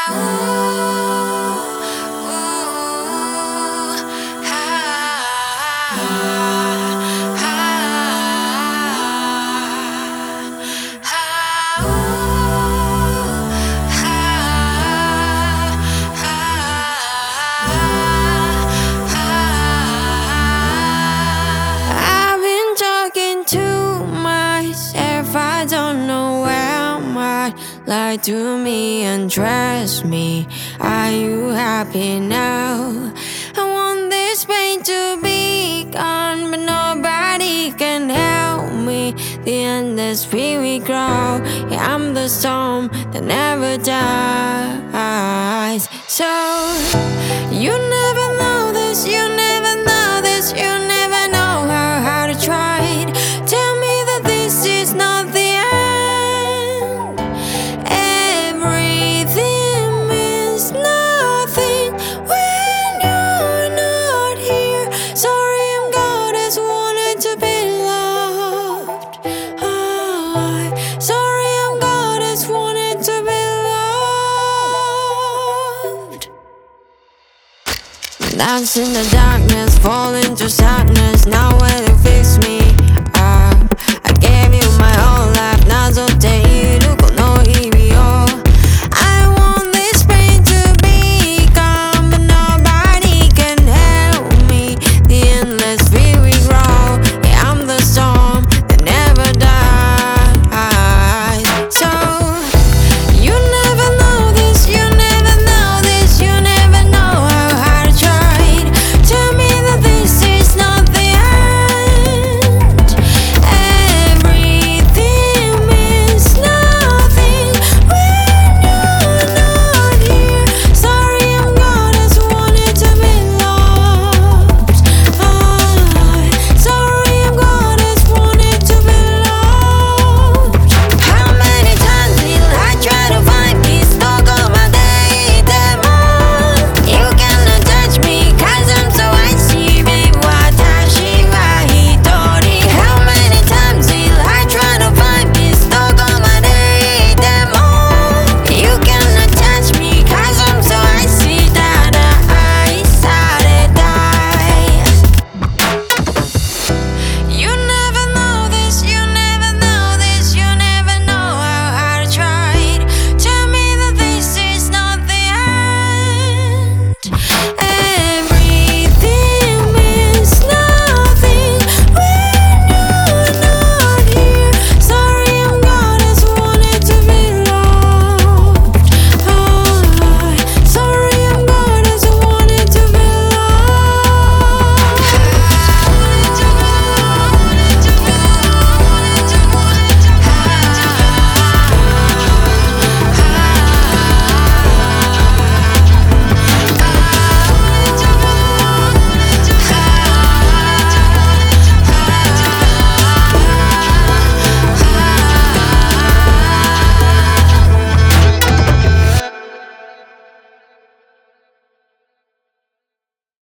I've been talking too much. If I don't know where I'm at, lie to me and trust me. Are you happy now? I want this pain to be gone, but nobody can help me. The endless fear we grow. Yeah, I'm the storm that never dies. So you never know this, you never know this, you never know how hard I tried. Tell me that this is not the end. Everything means nothing when you're not here. Sorry, I'm God, just wanted to be loved. Sorry, I'm God, just wanted to be loved. Dance in the darkness, fall into sadness. Now where you fix me,